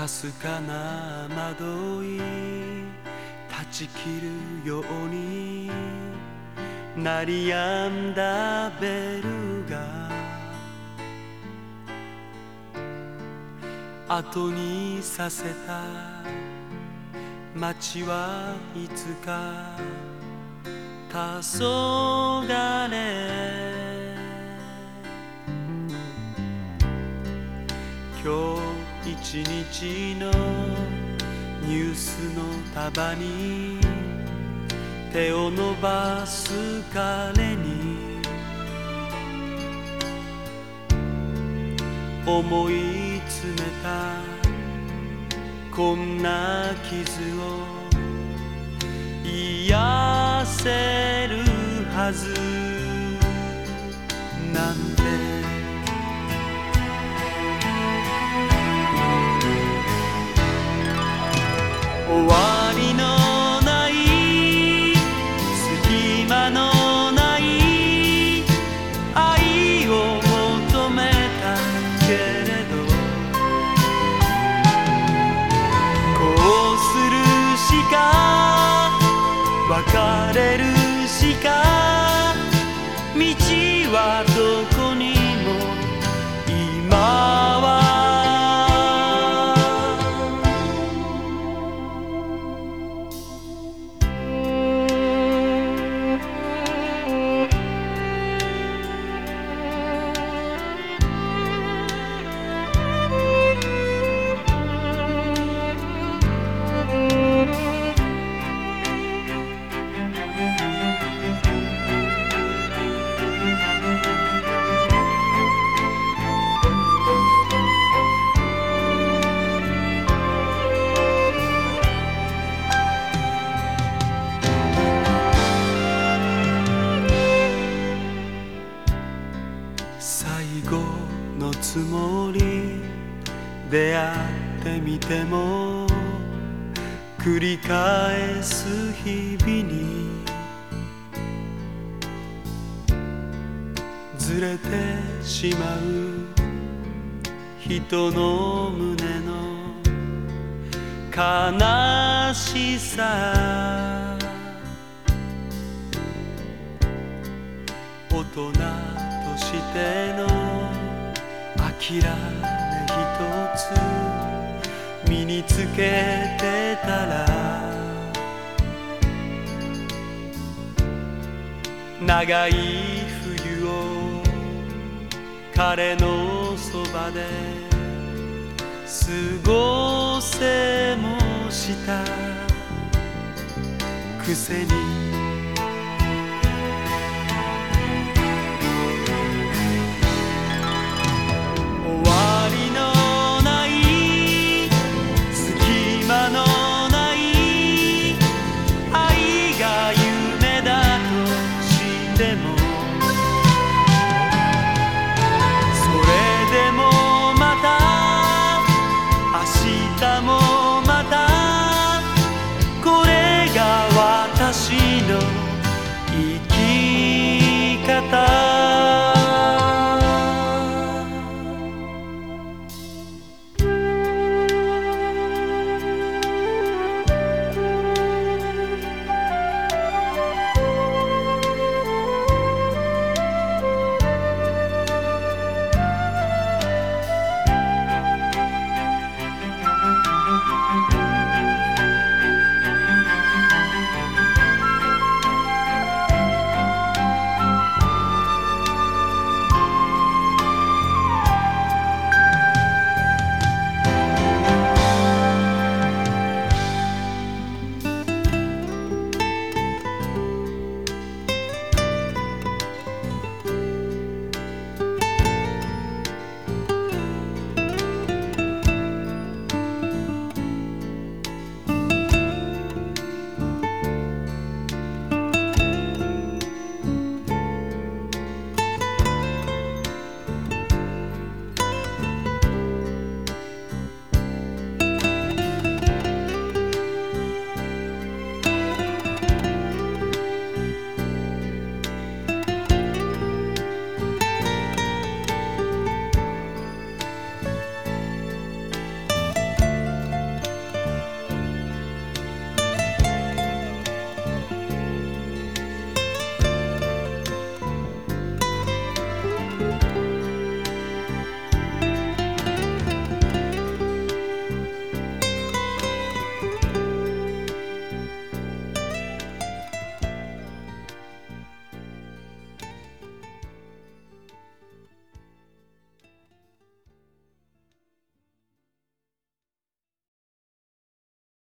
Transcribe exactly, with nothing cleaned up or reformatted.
かすかな窓い断ち切るように鳴り止んだベルが後にさせた街はいつか黄昏今日一日のニュースの束に手を伸ばす彼に思い詰めたこんな傷を癒せるはずなんて終わりのない隙間のない愛を求めたけれどこうするしか別れるしか道はどこにも今は最後のつもり出会ってみても繰り返す日々にずれてしまう人の胸の悲しさ大人としての諦め一つ身につけてたら長い冬を彼のそばで過ごせもしたくせに私の